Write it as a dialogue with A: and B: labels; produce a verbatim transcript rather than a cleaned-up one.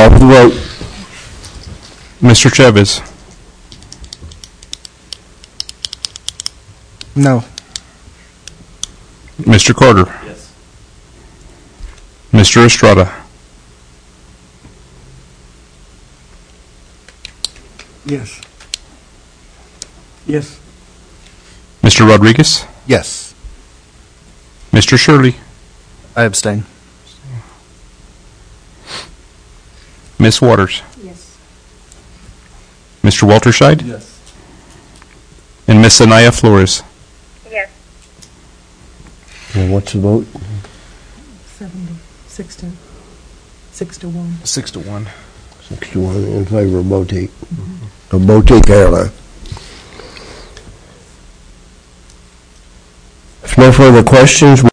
A: Call for the vote.
B: Mister Chavez.
C: No.
B: Mister Carter.
D: Yes.
B: Mister Estrada.
C: Yes. Yes.
B: Mister Rodriguez.
E: Yes.
B: Mister Shirley.
E: I abstain.
B: Miss Waters.
F: Yes.
B: Mister Walterscheid.
D: Yes.
B: And Miss Anaya Flores.
F: Yes.
A: And what's the vote?
F: Seventy, six to, six to one.
E: Six to one.
A: Six to one in favor of Boutique. Of Boutique Airline. If no further questions,